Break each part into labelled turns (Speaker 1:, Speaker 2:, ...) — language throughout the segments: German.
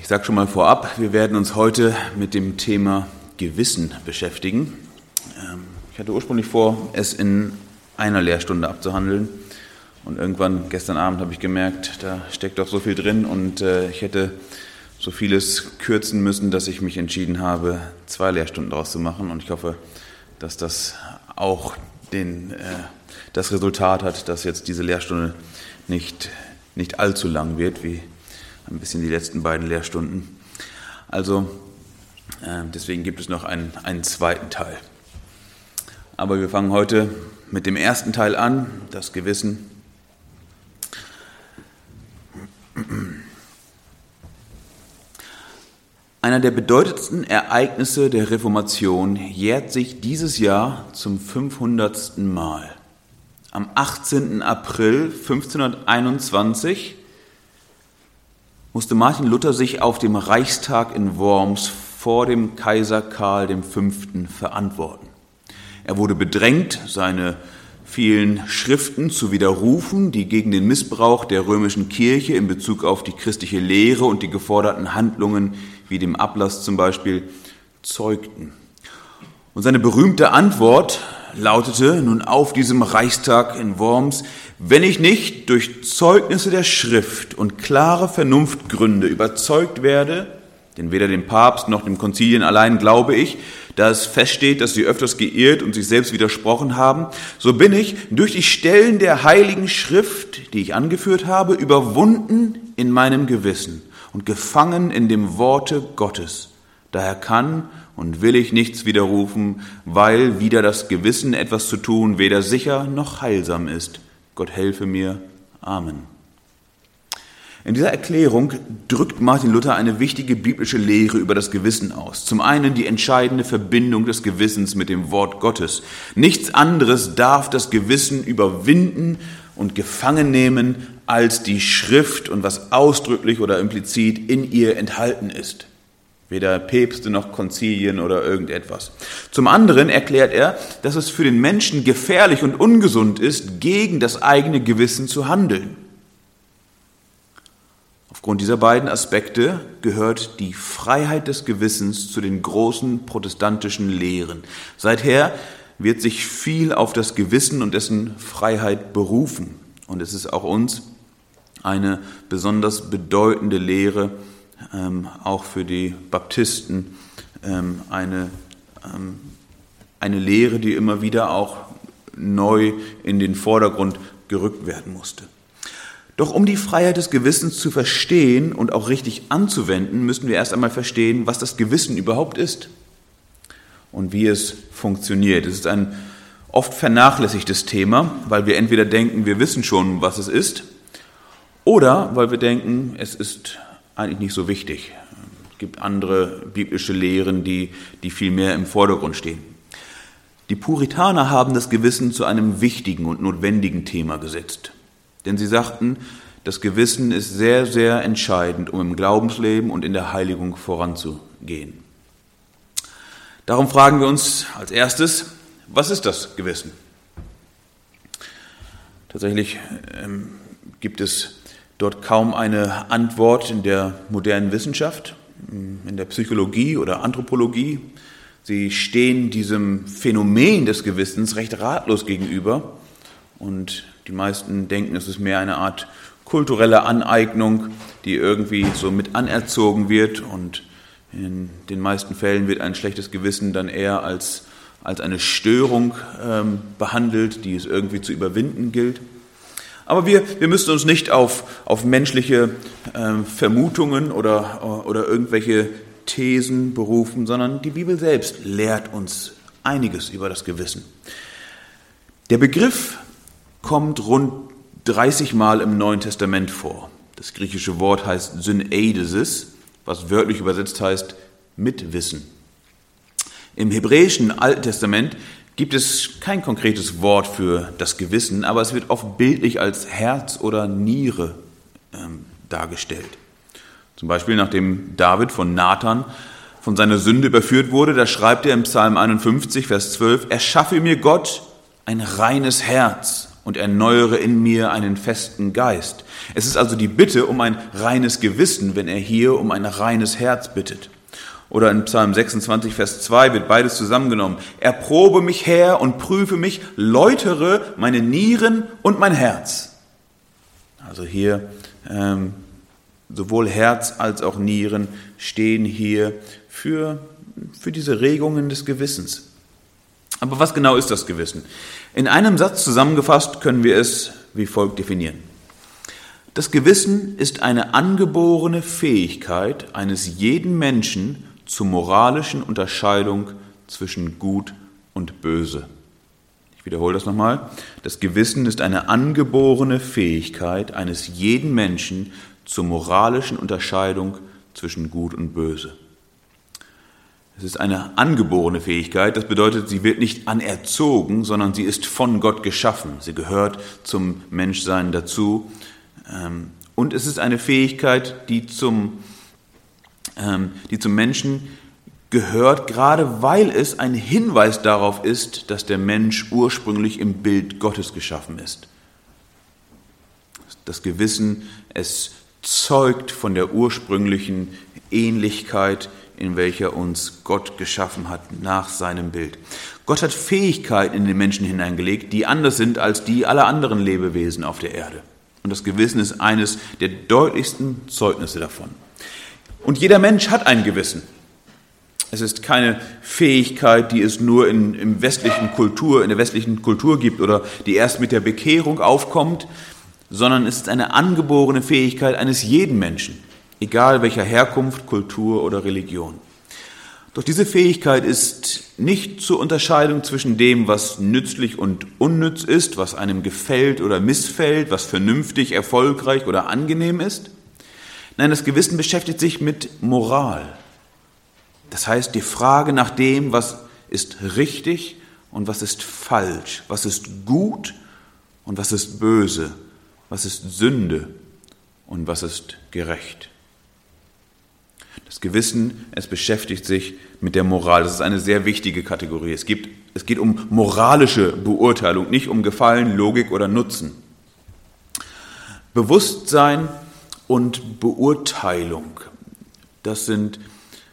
Speaker 1: sage schon mal vorab, wir werden uns heute mit dem Thema Gewissen beschäftigen. Ich hatte ursprünglich vor, es in einer Lehrstunde abzuhandeln. Und irgendwann, gestern Abend, habe ich gemerkt, da steckt doch so viel drin und ich hätte so vieles kürzen müssen, dass ich mich entschieden habe, 2 Lehrstunden daraus zu machen. Und ich hoffe, dass das auch das Resultat hat, dass jetzt diese Lehrstunde nicht allzu lang wird, wie ein bisschen die letzten beiden Lehrstunden. Also deswegen gibt es noch einen zweiten Teil. Aber wir fangen heute mit dem ersten Teil an, das Gewissen. Einer der bedeutendsten Ereignisse der Reformation jährt sich dieses Jahr zum 500. Mal. Am 18. April 1521 musste Martin Luther sich auf dem Reichstag in Worms vor dem Kaiser Karl V. verantworten. Er wurde bedrängt, seine vielen Schriften zu widerrufen, die gegen den Missbrauch der römischen Kirche in Bezug auf die christliche Lehre und die geforderten Handlungen, wie dem Ablass zum Beispiel, zeugten. Und seine berühmte Antwort lautete nun auf diesem Reichstag in Worms: Wenn ich nicht durch Zeugnisse der Schrift und klare Vernunftgründe überzeugt werde, denn weder dem Papst noch dem Konzilien allein glaube ich, da es feststeht, dass sie öfters geirrt und sich selbst widersprochen haben, so bin ich durch die Stellen der Heiligen Schrift, die ich angeführt habe, überwunden in meinem Gewissen und gefangen in dem Worte Gottes. Daher kann und will ich nichts widerrufen, weil wider das Gewissen etwas zu tun weder sicher noch heilsam ist. Gott helfe mir. Amen. In dieser Erklärung drückt Martin Luther eine wichtige biblische Lehre über das Gewissen aus. Zum einen die entscheidende Verbindung des Gewissens mit dem Wort Gottes. Nichts anderes darf das Gewissen überwinden und gefangen nehmen als die Schrift und was ausdrücklich oder implizit in ihr enthalten ist. Weder Päpste noch Konzilien oder irgendetwas. Zum anderen erklärt er, dass es für den Menschen gefährlich und ungesund ist, gegen das eigene Gewissen zu handeln. Aufgrund dieser beiden Aspekte gehört die Freiheit des Gewissens zu den großen protestantischen Lehren. Seither wird sich viel auf das Gewissen und dessen Freiheit berufen. Und es ist auch uns eine besonders bedeutende Lehre, auch für die Baptisten, eine Lehre, die immer wieder auch neu in den Vordergrund gerückt werden musste. Doch um die Freiheit des Gewissens zu verstehen und auch richtig anzuwenden, müssen wir erst einmal verstehen, was das Gewissen überhaupt ist und wie es funktioniert. Es ist ein oft vernachlässigtes Thema, weil wir entweder denken, wir wissen schon, was es ist, oder weil wir denken, es ist eigentlich nicht so wichtig. Es gibt andere biblische Lehren, die viel mehr im Vordergrund stehen. Die Puritaner haben das Gewissen zu einem wichtigen und notwendigen Thema gesetzt. Denn sie sagten, das Gewissen ist sehr, sehr entscheidend, um im Glaubensleben und in der Heiligung voranzugehen. Darum fragen wir uns als erstes, was ist das Gewissen? Tatsächlich gibt es dort kaum eine Antwort in der modernen Wissenschaft, in der Psychologie oder Anthropologie. Sie stehen diesem Phänomen des Gewissens recht ratlos gegenüber und die meisten denken, es ist mehr eine Art kulturelle Aneignung, die irgendwie so mit anerzogen wird, und in den meisten Fällen wird ein schlechtes Gewissen dann eher als eine Störung behandelt, die es irgendwie zu überwinden gilt. Aber wir müssen uns nicht auf menschliche Vermutungen oder irgendwelche Thesen berufen, sondern die Bibel selbst lehrt uns einiges über das Gewissen. Der Begriff kommt rund 30 Mal im Neuen Testament vor. Das griechische Wort heißt Syneidesis, was wörtlich übersetzt heißt Mitwissen. Im hebräischen Alten Testament gibt es kein konkretes Wort für das Gewissen, aber es wird oft bildlich als Herz oder Niere dargestellt. Zum Beispiel nachdem David von Nathan von seiner Sünde überführt wurde, da schreibt er im Psalm 51, Vers 12, erschaffe mir Gott ein reines Herz und erneuere in mir einen festen Geist. Es ist also die Bitte um ein reines Gewissen, wenn er hier um ein reines Herz bittet. Oder in Psalm 26, Vers 2 wird beides zusammengenommen. Erprobe mich, Herr, und prüfe mich, läutere meine Nieren und mein Herz. Also hier sowohl Herz als auch Nieren stehen hier für diese Regungen des Gewissens. Aber was genau ist das Gewissen? In einem Satz zusammengefasst können wir es wie folgt definieren. Das Gewissen ist eine angeborene Fähigkeit eines jeden Menschen zur moralischen Unterscheidung zwischen Gut und Böse. Ich wiederhole das nochmal. Das Gewissen ist eine angeborene Fähigkeit eines jeden Menschen zur moralischen Unterscheidung zwischen Gut und Böse. Es ist eine angeborene Fähigkeit, das bedeutet, sie wird nicht anerzogen, sondern sie ist von Gott geschaffen. Sie gehört zum Menschsein dazu. Und es ist eine Fähigkeit, die zum Menschen gehört, gerade weil es ein Hinweis darauf ist, dass der Mensch ursprünglich im Bild Gottes geschaffen ist. Das Gewissen, es zeugt von der ursprünglichen Ähnlichkeit, in welcher uns Gott geschaffen hat, nach seinem Bild. Gott hat Fähigkeiten in den Menschen hineingelegt, die anders sind als die aller anderen Lebewesen auf der Erde. Und das Gewissen ist eines der deutlichsten Zeugnisse davon. Und jeder Mensch hat ein Gewissen. Es ist keine Fähigkeit, die es nur in der westlichen Kultur gibt oder die erst mit der Bekehrung aufkommt, sondern es ist eine angeborene Fähigkeit eines jeden Menschen, egal welcher Herkunft, Kultur oder Religion. Doch diese Fähigkeit ist nicht zur Unterscheidung zwischen dem, was nützlich und unnütz ist, was einem gefällt oder missfällt, was vernünftig, erfolgreich oder angenehm ist. Nein, das Gewissen beschäftigt sich mit Moral. Das heißt, die Frage nach dem, was ist richtig und was ist falsch, was ist gut und was ist böse, was ist Sünde und was ist gerecht. Das Gewissen, es beschäftigt sich mit der Moral. Das ist eine sehr wichtige Kategorie. Es geht um moralische Beurteilung, nicht um Gefallen, Logik oder Nutzen. Bewusstsein und Beurteilung, das sind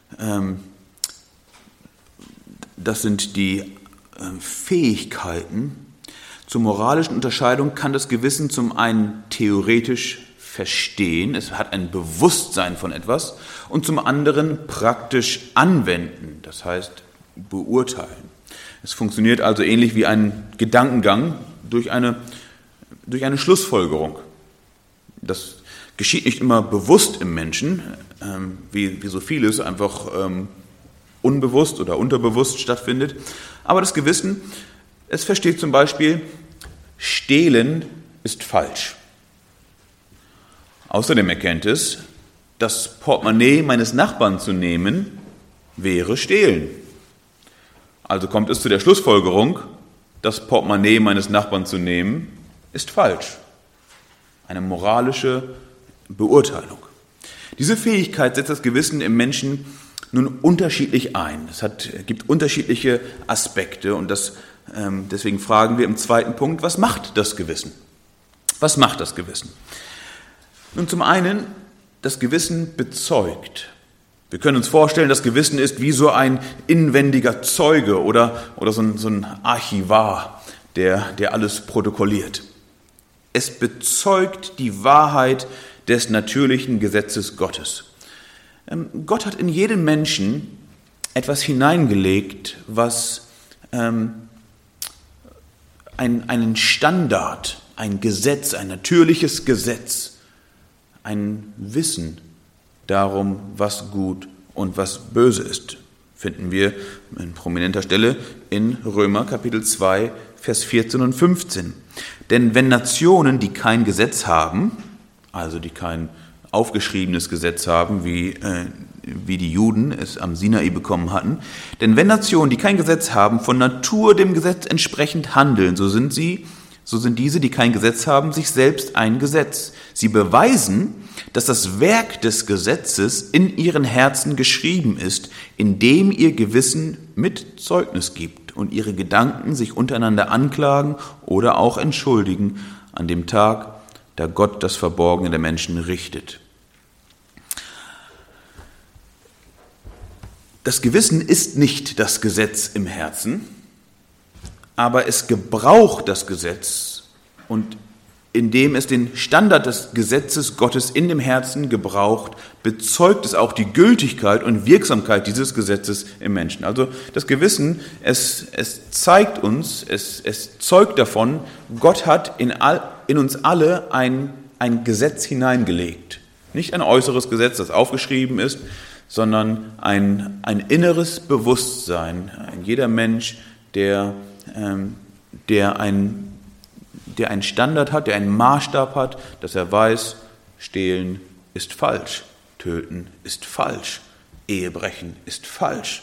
Speaker 1: die Fähigkeiten. Zur moralischen Unterscheidung kann das Gewissen zum einen theoretisch verstehen, es hat ein Bewusstsein von etwas, und zum anderen praktisch anwenden, das heißt beurteilen. Es funktioniert also ähnlich wie ein Gedankengang durch eine Schlussfolgerung. Das geschieht nicht immer bewusst im Menschen, wie so vieles einfach unbewusst oder unterbewusst stattfindet, aber das Gewissen, es versteht zum Beispiel, Stehlen ist falsch. Außerdem erkennt es, das Portemonnaie meines Nachbarn zu nehmen, wäre Stehlen. Also kommt es zu der Schlussfolgerung, das Portemonnaie meines Nachbarn zu nehmen, ist falsch. Eine moralische Beurteilung. Diese Fähigkeit setzt das Gewissen im Menschen nun unterschiedlich ein. Es gibt unterschiedliche Aspekte und deswegen fragen wir im zweiten Punkt, was macht das Gewissen? Was macht das Gewissen? Nun, zum einen, das Gewissen bezeugt. Wir können uns vorstellen, das Gewissen ist wie so ein inwendiger Zeuge oder so ein Archivar, der alles protokolliert. Es bezeugt die Wahrheit des natürlichen Gesetzes Gottes. Gott hat in jedem Menschen etwas hineingelegt, was einen Standard, ein Gesetz, ein natürliches Gesetz, ein Wissen darum, was gut und was böse ist, finden wir an prominenter Stelle in Römer Kapitel 2, Vers 14 und 15. Denn wenn Nationen, die kein Gesetz haben, also die kein aufgeschriebenes Gesetz haben, wie die Juden es am Sinai bekommen hatten, denn wenn Nationen, die kein Gesetz haben, von Natur dem Gesetz entsprechend handeln, so sind diese, die kein Gesetz haben, sich selbst ein Gesetz. Sie beweisen, dass das Werk des Gesetzes in ihren Herzen geschrieben ist, indem ihr Gewissen mit Zeugnis gibt und ihre Gedanken sich untereinander anklagen oder auch entschuldigen an dem Tag, da Gott das Verborgene der Menschen richtet. Das Gewissen ist nicht das Gesetz im Herzen, aber es gebraucht das Gesetz und indem es den Standard des Gesetzes Gottes in dem Herzen gebraucht, bezeugt es auch die Gültigkeit und Wirksamkeit dieses Gesetzes im Menschen. Also das Gewissen, es zeigt uns, es zeugt davon, Gott hat in uns alle ein Gesetz hineingelegt. Nicht ein äußeres Gesetz, das aufgeschrieben ist, sondern ein inneres Bewusstsein. Jeder Mensch, der einen Standard hat, der einen Maßstab hat, dass er weiß, stehlen ist falsch, töten ist falsch, Ehebrechen ist falsch,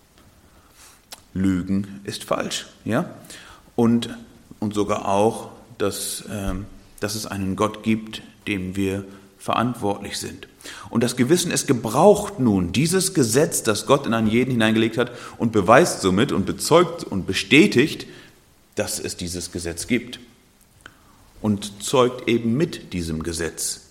Speaker 1: Lügen ist falsch. Ja? Und sogar auch, dass es einen Gott gibt, dem wir verantwortlich sind. Und das Gewissen, es gebraucht nun dieses Gesetz, das Gott in einen jeden hineingelegt hat und beweist somit und bezeugt und bestätigt, dass es dieses Gesetz gibt. Und zeugt eben mit diesem Gesetz.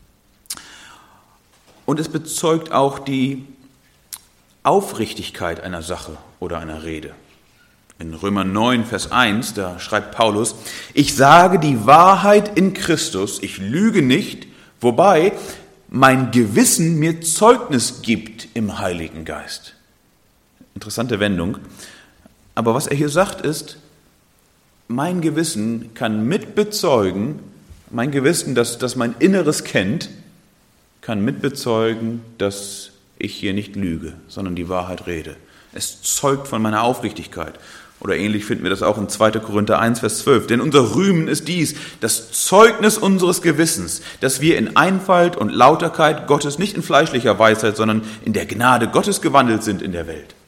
Speaker 1: Und es bezeugt auch die Aufrichtigkeit einer Sache oder einer Rede. In Römer 9, Vers 1, da schreibt Paulus, ich sage die Wahrheit in Christus, ich lüge nicht, wobei mein Gewissen mir Zeugnis gibt im Heiligen Geist. Interessante Wendung. Aber was er hier sagt ist, mein Gewissen kann mitbezeugen, mein Gewissen, das mein Inneres kennt, kann mitbezeugen, dass ich hier nicht lüge, sondern die Wahrheit rede. Es zeugt von meiner Aufrichtigkeit. Oder ähnlich finden wir das auch in 2. Korinther 1, Vers 12. Denn unser Rühmen ist dies, das Zeugnis unseres Gewissens, dass wir in Einfalt und Lauterkeit Gottes nicht in fleischlicher Weisheit, sondern in der Gnade Gottes gewandelt sind in der Welt.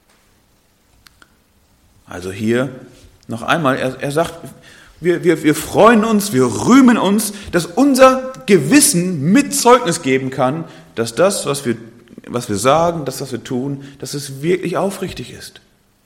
Speaker 1: Also hier noch einmal, er sagt, wir freuen uns, wir rühmen uns, dass unser Gewissen mit Zeugnis geben kann, dass das, was wir sagen, das, was wir tun, dass es wirklich aufrichtig ist.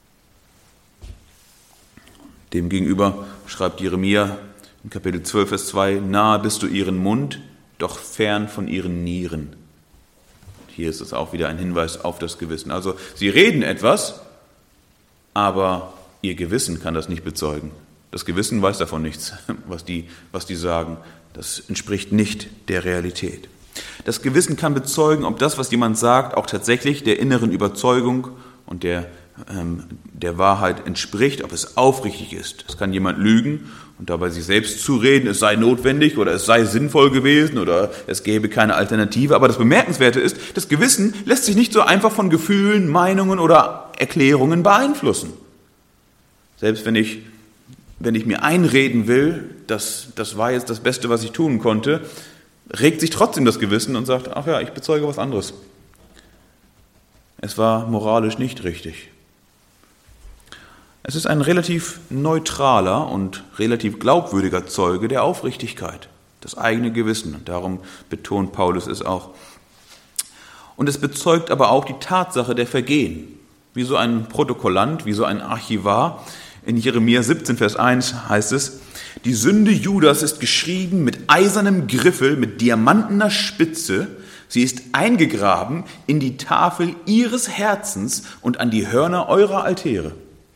Speaker 1: Demgegenüber schreibt Jeremia in Kapitel 12, Vers 2, nahe bist du ihren Mund, doch fern von ihren Nieren. Hier ist es auch wieder ein Hinweis auf das Gewissen. Also sie reden etwas, aber ihr Gewissen kann das nicht bezeugen. Das Gewissen weiß davon nichts, was die sagen. Das entspricht nicht der Realität. Das Gewissen kann bezeugen, ob das, was jemand sagt, auch tatsächlich der inneren Überzeugung und der Wahrheit entspricht, ob es aufrichtig ist. Es kann jemand lügen und dabei sich selbst zureden, es sei notwendig oder es sei sinnvoll gewesen oder es gäbe keine Alternative. Aber das Bemerkenswerte ist, das Gewissen lässt sich nicht so einfach von Gefühlen, Meinungen oder Erklärungen beeinflussen. Selbst wenn ich mir einreden will, das war jetzt das Beste, was ich tun konnte, regt sich trotzdem das Gewissen und sagt, ach ja, ich bezeuge was anderes. Es war moralisch nicht richtig. Es ist ein relativ neutraler und relativ glaubwürdiger Zeuge der Aufrichtigkeit, das eigene Gewissen. Und darum betont Paulus es auch. Und es bezeugt aber auch die Tatsache der Vergehen. Wie so ein Protokollant, wie so ein Archivar. In Jeremia 17, Vers 1 heißt es, die Sünde Judas ist geschrieben mit eisernem Griffel, mit diamantener Spitze. Sie ist eingegraben in die Tafel ihres Herzens und an die Hörner eurer Altäre.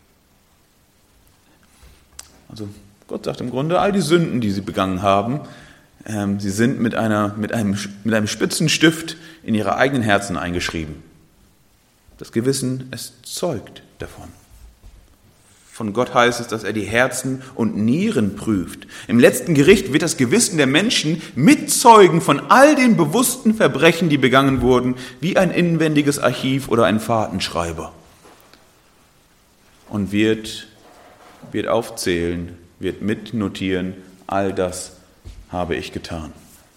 Speaker 1: Also Gott sagt im Grunde, all die Sünden, die sie begangen haben, sie sind mit einem spitzen Stift in ihre eigenen Herzen eingeschrieben. Das Gewissen, es zeugt davon. Von Gott heißt es, dass er die Herzen und Nieren prüft. Im letzten Gericht wird das Gewissen der Menschen mitzeugen von all den bewussten Verbrechen, die begangen wurden, wie ein inwendiges Archiv oder ein Fahrtenschreiber. Und wird aufzählen, wird mitnotieren, all das habe ich getan.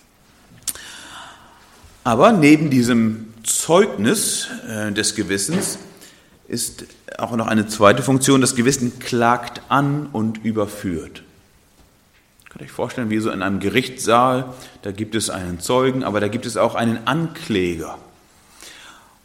Speaker 1: Aber neben diesem Zeugnis des Gewissens ist auch noch eine zweite Funktion. Das Gewissen klagt an und überführt. Ihr könnt euch vorstellen, wie so in einem Gerichtssaal, da gibt es einen Zeugen, aber da gibt es auch einen Ankläger.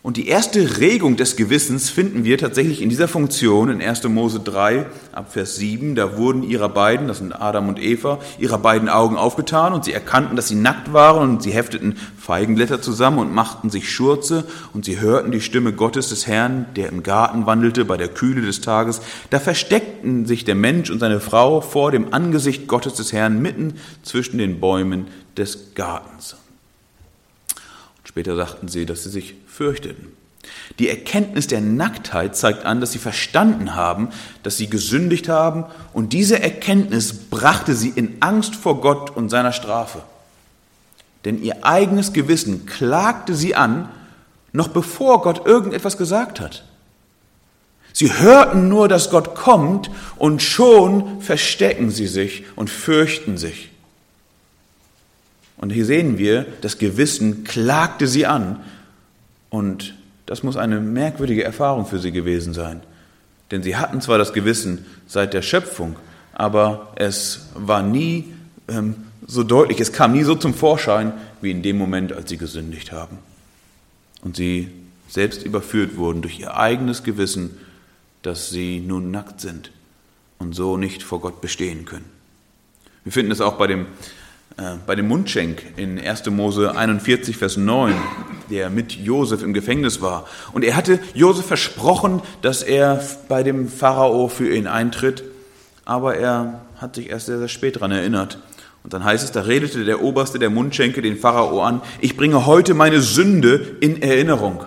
Speaker 1: Und die erste Regung des Gewissens finden wir tatsächlich in dieser Funktion in 1. Mose 3, ab Vers 7. Da wurden ihrer beiden, das sind Adam und Eva, ihrer beiden Augen aufgetan und sie erkannten, dass sie nackt waren und sie hefteten Feigenblätter zusammen und machten sich Schurze und sie hörten die Stimme Gottes des Herrn, der im Garten wandelte bei der Kühle des Tages. Da versteckten sich der Mensch und seine Frau vor dem Angesicht Gottes des Herrn mitten zwischen den Bäumen des Gartens. Später sagten sie, dass sie sich fürchteten. Die Erkenntnis der Nacktheit zeigt an, dass sie verstanden haben, dass sie gesündigt haben, und diese Erkenntnis brachte sie in Angst vor Gott und seiner Strafe. Denn ihr eigenes Gewissen klagte sie an, noch bevor Gott irgendetwas gesagt hat. Sie hörten nur, dass Gott kommt, und schon verstecken sie sich und fürchten sich. Und hier sehen wir, das Gewissen klagte sie an. Und das muss eine merkwürdige Erfahrung für sie gewesen sein. Denn sie hatten zwar das Gewissen seit der Schöpfung, aber es war nie so deutlich, es kam nie so zum Vorschein, wie in dem Moment, als sie gesündigt haben. Und sie selbst überführt wurden durch ihr eigenes Gewissen, dass sie nun nackt sind und so nicht vor Gott bestehen können. Wir finden es auch bei dem Mundschenk in 1. Mose 41, Vers 9, der mit Josef im Gefängnis war. Und er hatte Josef versprochen, dass er bei dem Pharao für ihn eintritt, aber er hat sich erst sehr, sehr spät daran erinnert. Und dann heißt es, da redete der Oberste der Mundschenke den Pharao an: Ich bringe heute meine Sünde in Erinnerung.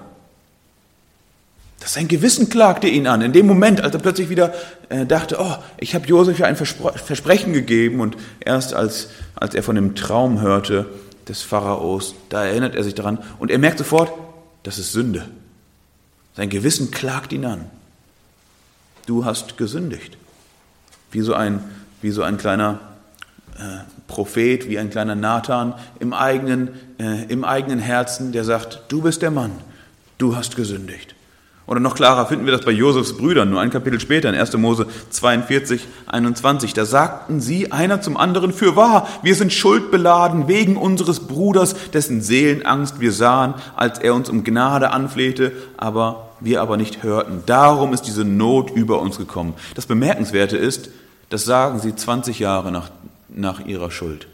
Speaker 1: Sein Gewissen klagte ihn an. In dem Moment, als er plötzlich wieder dachte, ich habe Josef ja ein Versprechen gegeben, und erst als er von dem Traum hörte des Pharaos, da erinnert er sich daran und er merkt sofort, das ist Sünde. Sein Gewissen klagt ihn an. Du hast gesündigt. Wie so ein kleiner Prophet, wie ein kleiner Nathan im eigenen Herzen, der sagt, du bist der Mann, du hast gesündigt. Oder noch klarer finden wir das bei Josefs Brüdern, nur ein Kapitel später, in 1. Mose 42, 21. Da sagten sie einer zum anderen: Fürwahr, wir sind schuldbeladen wegen unseres Bruders, dessen Seelenangst wir sahen, als er uns um Gnade anflehte, wir aber nicht hörten. Darum ist diese Not über uns gekommen. Das Bemerkenswerte ist, das sagen sie 20 Jahre nach ihrer Schuld.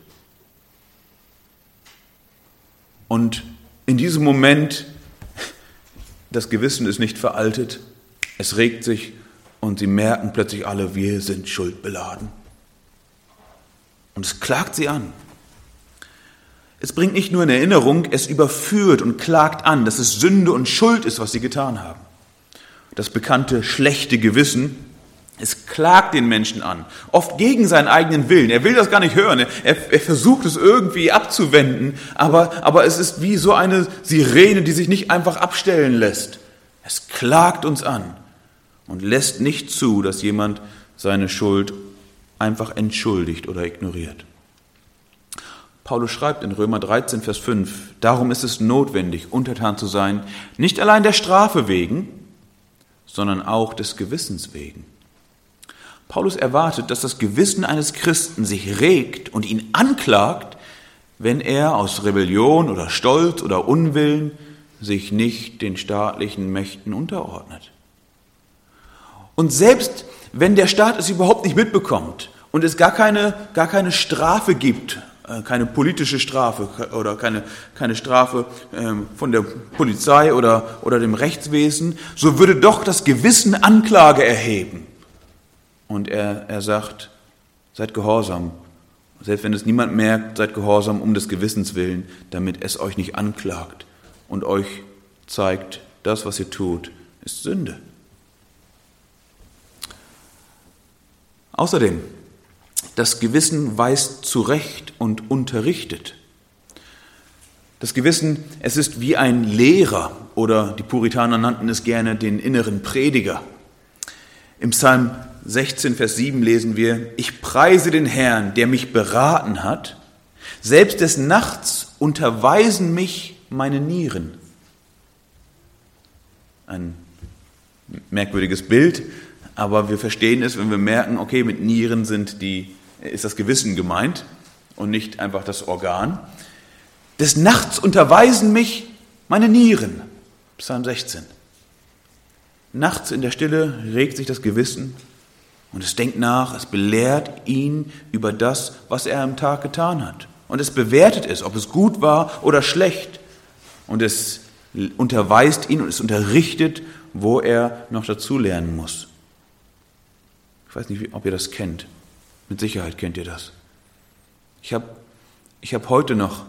Speaker 1: Und in diesem Moment, das Gewissen ist nicht veraltet, es regt sich und sie merken plötzlich alle, wir sind schuldbeladen. Und es klagt sie an. Es bringt nicht nur in Erinnerung, es überführt und klagt an, dass es Sünde und Schuld ist, was sie getan haben. Das bekannte schlechte Gewissen, es klagt den Menschen an, oft gegen seinen eigenen Willen. Er will das gar nicht hören, er versucht es irgendwie abzuwenden, aber es ist wie so eine Sirene, die sich nicht einfach abstellen lässt. Es klagt uns an und lässt nicht zu, dass jemand seine Schuld einfach entschuldigt oder ignoriert. Paulus schreibt in Römer 13, Vers 5, darum ist es notwendig, untertan zu sein, nicht allein der Strafe wegen, sondern auch des Gewissens wegen. Paulus erwartet, dass das Gewissen eines Christen sich regt und ihn anklagt, wenn er aus Rebellion oder Stolz oder Unwillen sich nicht den staatlichen Mächten unterordnet. Und selbst wenn der Staat es überhaupt nicht mitbekommt und es gar keine Strafe gibt, keine politische Strafe oder keine Strafe von der Polizei oder dem Rechtswesen, so würde doch das Gewissen Anklage erheben. Und er sagt, seid gehorsam. Selbst wenn es niemand merkt, seid gehorsam um des Gewissens willen, damit es euch nicht anklagt und euch zeigt, das, was ihr tut, ist Sünde. Außerdem, das Gewissen weist zurecht und unterrichtet. Das Gewissen, es ist wie ein Lehrer, oder die Puritaner nannten es gerne den inneren Prediger. Im Psalm 16, Vers 7 lesen wir: Ich preise den Herrn, der mich beraten hat. Selbst des Nachts unterweisen mich meine Nieren. Ein merkwürdiges Bild, aber wir verstehen es, wenn wir merken, okay, mit Nieren ist das Gewissen gemeint und nicht einfach das Organ. Des Nachts unterweisen mich meine Nieren. Psalm 16. Nachts in der Stille regt sich das Gewissen und es denkt nach, es belehrt ihn über das, was er am Tag getan hat. Und es bewertet es, ob es gut war oder schlecht. Und es unterweist ihn und es unterrichtet, wo er noch dazulernen muss. Ich weiß nicht, ob ihr das kennt. Mit Sicherheit kennt ihr das. Ich hab heute noch,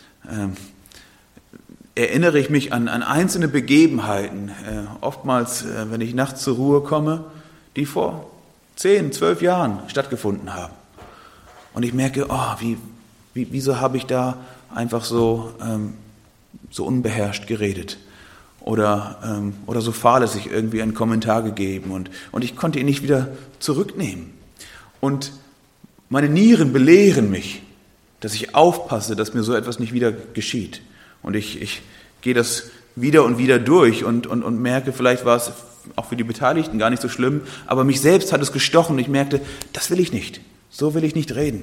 Speaker 1: erinnere ich mich an einzelne Begebenheiten, oftmals, wenn ich nachts zur Ruhe komme, die vor 10, 12 Jahren stattgefunden haben. Und ich merke, wieso habe ich da einfach so unbeherrscht geredet oder so fahrlässig irgendwie einen Kommentar gegeben und ich konnte ihn nicht wieder zurücknehmen. Und meine Nieren belehren mich, dass ich aufpasse, dass mir so etwas nicht wieder geschieht. Und ich gehe das wieder und wieder durch und merke, vielleicht war es auch für die Beteiligten gar nicht so schlimm, aber mich selbst hat es gestochen. Ich merkte, das will ich nicht. So will ich nicht reden.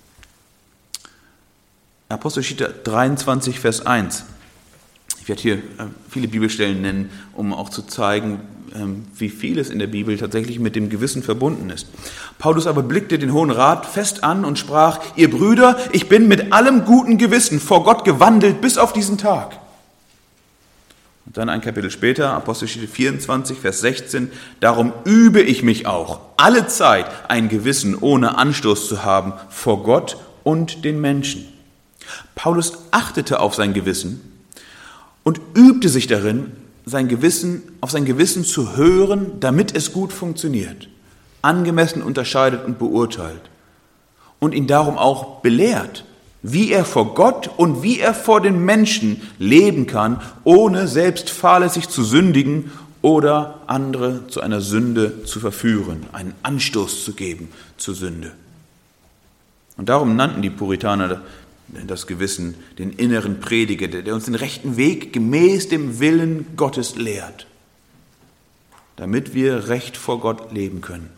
Speaker 1: Apostelgeschichte 23, Vers 1. Ich werde hier viele Bibelstellen nennen, um auch zu zeigen, wie vieles in der Bibel tatsächlich mit dem Gewissen verbunden ist. Paulus aber blickte den Hohen Rat fest an und sprach: Ihr Brüder, ich bin mit allem guten Gewissen vor Gott gewandelt bis auf diesen Tag. Und dann ein Kapitel später, Apostelgeschichte 24, Vers 16, darum übe ich mich auch, alle Zeit ein Gewissen ohne Anstoß zu haben vor Gott und den Menschen. Paulus achtete auf sein Gewissen und übte sich darin, auf sein Gewissen zu hören, damit es gut funktioniert, angemessen unterscheidet und beurteilt und ihn darum auch belehrt, wie er vor Gott und wie er vor den Menschen leben kann, ohne selbst fahrlässig zu sündigen oder andere zu einer Sünde zu verführen, einen Anstoß zu geben zur Sünde. Und darum nannten die Puritaner das Gewissen den inneren Prediger, der uns den rechten Weg gemäß dem Willen Gottes lehrt, damit wir recht vor Gott leben können.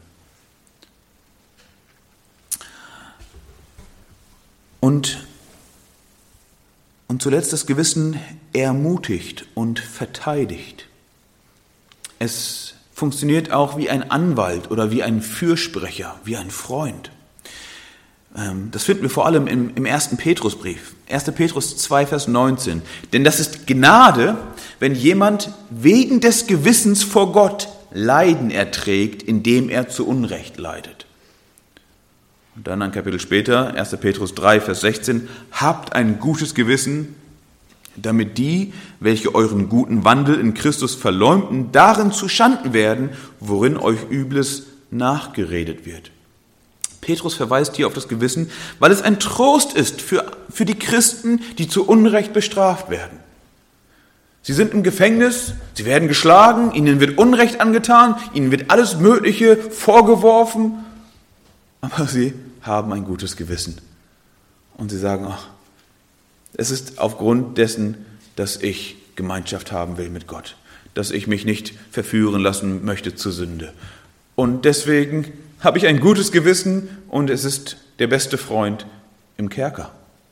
Speaker 1: Und zuletzt das Gewissen ermutigt und verteidigt. Es funktioniert auch wie ein Anwalt oder wie ein Fürsprecher, wie ein Freund. Das finden wir vor allem im 1. Petrusbrief, 1. Petrus 2, Vers 19. Denn das ist Gnade, wenn jemand wegen des Gewissens vor Gott Leiden erträgt, indem er zu Unrecht leidet. Und dann ein Kapitel später, 1. Petrus 3, Vers 16, habt ein gutes Gewissen, damit die, welche euren guten Wandel in Christus verleumden, darin zuschanden werden, worin euch Übles nachgeredet wird. Petrus verweist hier auf das Gewissen, weil es ein Trost ist für die Christen, die zu Unrecht bestraft werden. Sie sind im Gefängnis, sie werden geschlagen, ihnen wird Unrecht angetan, ihnen wird alles Mögliche vorgeworfen, aber sie haben ein gutes Gewissen. Und sie sagen, es ist aufgrund dessen, dass ich Gemeinschaft haben will mit Gott, dass ich mich nicht verführen lassen möchte zur Sünde. Und deswegen habe ich ein gutes Gewissen und es ist der beste Freund im Kerker.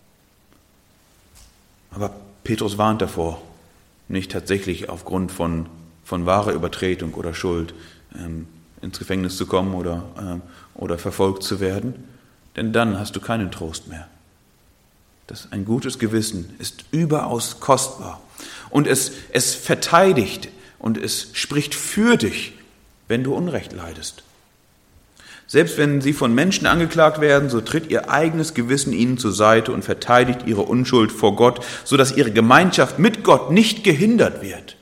Speaker 1: Aber Petrus warnt davor, nicht tatsächlich aufgrund von wahrer Übertretung oder Schuld ins Gefängnis zu kommen oder verfolgt zu werden, denn dann hast du keinen Trost mehr. Ein gutes Gewissen ist überaus kostbar und es verteidigt und es spricht für dich, wenn du Unrecht leidest. Selbst wenn sie von Menschen angeklagt werden, so tritt ihr eigenes Gewissen ihnen zur Seite und verteidigt ihre Unschuld vor Gott, sodass ihre Gemeinschaft mit Gott nicht gehindert wird.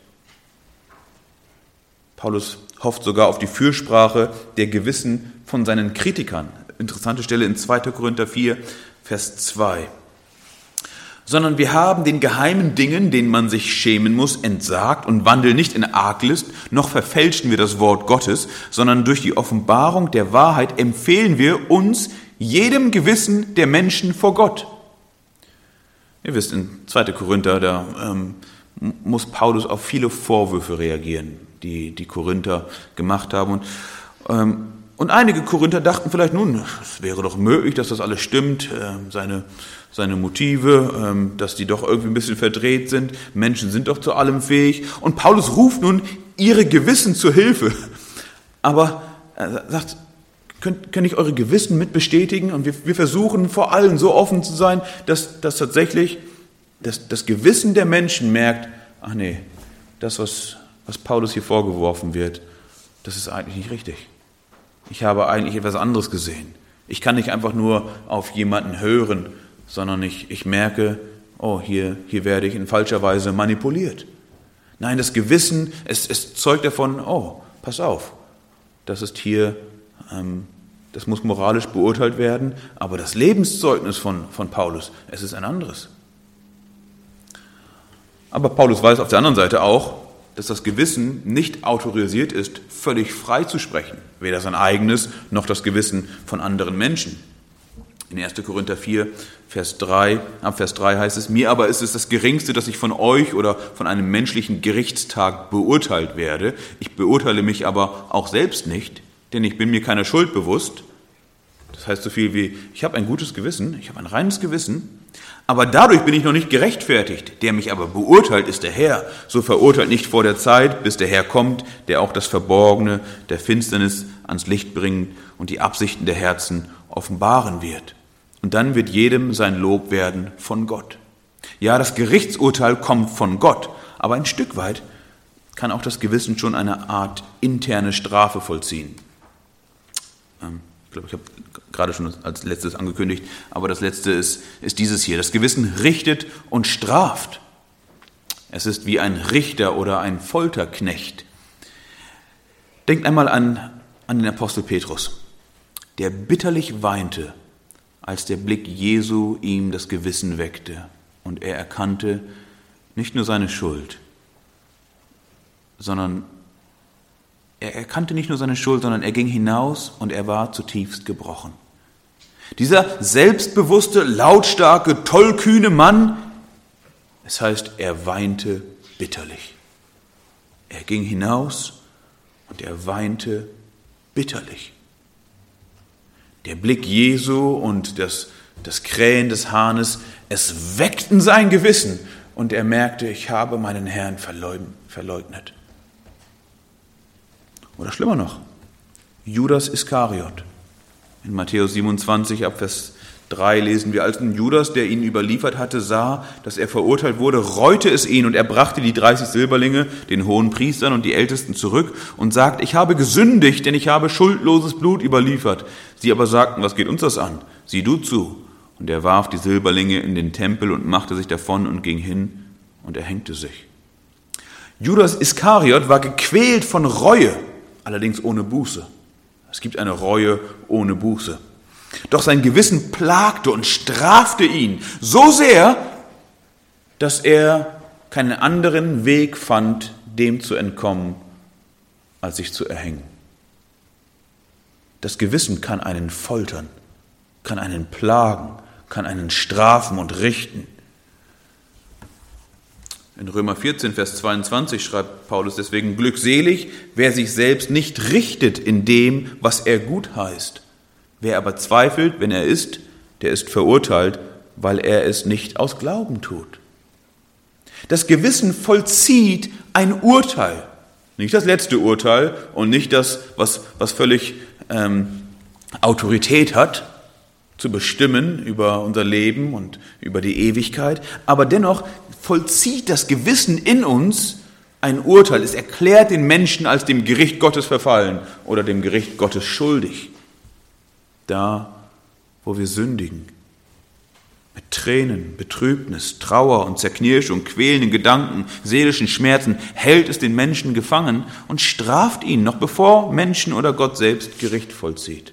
Speaker 1: Paulus hofft sogar auf die Fürsprache der Gewissen von seinen Kritikern. Interessante Stelle in 2. Korinther 4, Vers 2. Sondern wir haben den geheimen Dingen, denen man sich schämen muss, entsagt und wandeln nicht in Arglist, noch verfälschen wir das Wort Gottes, sondern durch die Offenbarung der Wahrheit empfehlen wir uns jedem Gewissen der Menschen vor Gott. Ihr wisst, in 2. Korinther, da muss Paulus auf viele Vorwürfe reagieren, die Korinther gemacht haben. Und Und einige Korinther dachten vielleicht, nun, es wäre doch möglich, dass das alles stimmt, seine Motive, dass die doch irgendwie ein bisschen verdreht sind. Menschen sind doch zu allem fähig. Und Paulus ruft nun ihre Gewissen zur Hilfe. Aber er sagt, könnt ich eure Gewissen mit bestätigen? Und wir versuchen vor allem so offen zu sein, dass tatsächlich das Gewissen der Menschen merkt, ach nee, das, was Paulus hier vorgeworfen wird, das ist eigentlich nicht richtig. Ich habe eigentlich etwas anderes gesehen. Ich kann nicht einfach nur auf jemanden hören, sondern ich merke, oh, hier werde ich in falscher Weise manipuliert. Nein, das Gewissen, es zeugt davon, oh, pass auf, das ist hier, das muss moralisch beurteilt werden, aber das Lebenszeugnis von Paulus, es ist ein anderes. Aber Paulus weiß auf der anderen Seite auch, dass das Gewissen nicht autorisiert ist, völlig frei zu sprechen, weder sein eigenes noch das Gewissen von anderen Menschen. In 1. Korinther 4, ab Vers 3 heißt es, mir aber ist es das Geringste, dass ich von euch oder von einem menschlichen Gerichtstag beurteilt werde. Ich beurteile mich aber auch selbst nicht, denn ich bin mir keiner Schuld bewusst. Das heißt so viel wie, ich habe ein gutes Gewissen, ich habe ein reines Gewissen, aber dadurch bin ich noch nicht gerechtfertigt. Der mich aber beurteilt, ist der Herr. So verurteilt nicht vor der Zeit, bis der Herr kommt, der auch das Verborgene der Finsternis ans Licht bringt und die Absichten der Herzen offenbaren wird. Und dann wird jedem sein Lob werden von Gott. Ja, das Gerichtsurteil kommt von Gott, aber ein Stück weit kann auch das Gewissen schon eine Art interne Strafe vollziehen. Ich glaube, ich habe gerade schon als letztes angekündigt, aber das letzte ist dieses hier. Das Gewissen richtet und straft. Es ist wie ein Richter oder ein Folterknecht. Denkt einmal an den Apostel Petrus, der bitterlich weinte, als der Blick Jesu ihm das Gewissen weckte und er erkannte nicht nur seine Schuld, sondern er ging hinaus und er war zutiefst gebrochen. Dieser selbstbewusste, lautstarke, tollkühne Mann, es heißt, er weinte bitterlich. Er ging hinaus und er weinte bitterlich. Der Blick Jesu und das Krähen des Hahnes, es weckten sein Gewissen und er merkte, ich habe meinen Herrn verleugnet. Oder schlimmer noch, Judas Iskariot. In Matthäus 27 ab Vers 3 lesen wir, als nun Judas, der ihn überliefert hatte, sah, dass er verurteilt wurde, reute es ihn und er brachte die 30 Silberlinge den hohen Priestern und die Ältesten zurück und sagt, ich habe gesündigt, denn ich habe schuldloses Blut überliefert. Sie aber sagten, was geht uns das an? Sieh du zu. Und er warf die Silberlinge in den Tempel und machte sich davon und ging hin und erhängte sich. Judas Iskariot war gequält von Reue, allerdings ohne Buße. Es gibt eine Reue ohne Buße. Doch sein Gewissen plagte und strafte ihn so sehr, dass er keinen anderen Weg fand, dem zu entkommen, als sich zu erhängen. Das Gewissen kann einen foltern, kann einen plagen, kann einen strafen und richten. In Römer 14, Vers 22 schreibt Paulus deswegen, glückselig, wer sich selbst nicht richtet in dem, was er gut heißt. Wer aber zweifelt, wenn er ist, der ist verurteilt, weil er es nicht aus Glauben tut. Das Gewissen vollzieht ein Urteil. Nicht das letzte Urteil und nicht das, was völlig Autorität hat, zu bestimmen über unser Leben und über die Ewigkeit, aber dennoch vollzieht das Gewissen in uns ein Urteil. Es erklärt den Menschen als dem Gericht Gottes verfallen oder dem Gericht Gottes schuldig. Da, wo wir sündigen, mit Tränen, Betrübnis, Trauer und Zerknirschung, quälenden Gedanken, seelischen Schmerzen, hält es den Menschen gefangen und straft ihn, noch bevor Menschen oder Gott selbst Gericht vollzieht.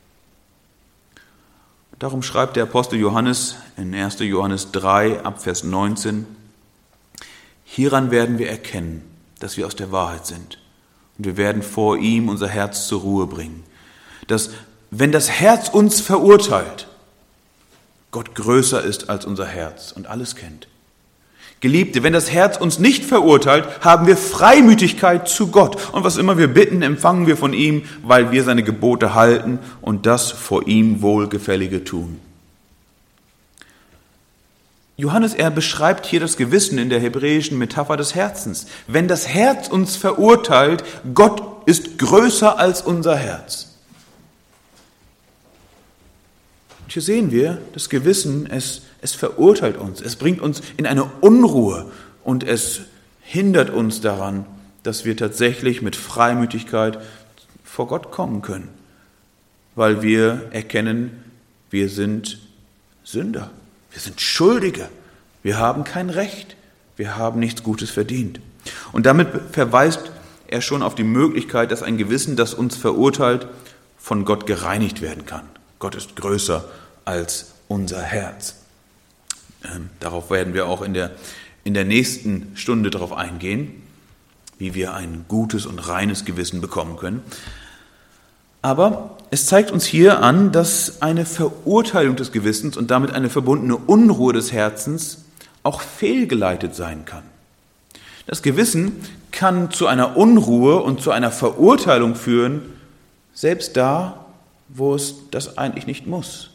Speaker 1: Darum schreibt der Apostel Johannes in 1. Johannes 3 ab Vers 19, hieran werden wir erkennen, dass wir aus der Wahrheit sind. Und wir werden vor ihm unser Herz zur Ruhe bringen. Dass, wenn das Herz uns verurteilt, Gott größer ist als unser Herz und alles kennt. Geliebte, wenn das Herz uns nicht verurteilt, haben wir Freimütigkeit zu Gott. Und was immer wir bitten, empfangen wir von ihm, weil wir seine Gebote halten und das vor ihm Wohlgefällige tun. Johannes, er beschreibt hier das Gewissen in der hebräischen Metapher des Herzens. Wenn das Herz uns verurteilt, Gott ist größer als unser Herz. Und hier sehen wir, das Gewissen, es verurteilt uns, es bringt uns in eine Unruhe und es hindert uns daran, dass wir tatsächlich mit Freimütigkeit vor Gott kommen können, weil wir erkennen, wir sind Sünder, wir sind Schuldige, wir haben kein Recht, wir haben nichts Gutes verdient. Und damit verweist er schon auf die Möglichkeit, dass ein Gewissen, das uns verurteilt, von Gott gereinigt werden kann. Gott ist größer als unser Herz. Darauf werden wir auch in der nächsten Stunde darauf eingehen, wie wir ein gutes und reines Gewissen bekommen können. Aber es zeigt uns hier an, dass eine Verurteilung des Gewissens und damit eine verbundene Unruhe des Herzens auch fehlgeleitet sein kann. Das Gewissen kann zu einer Unruhe und zu einer Verurteilung führen, selbst da, wo es das eigentlich nicht muss.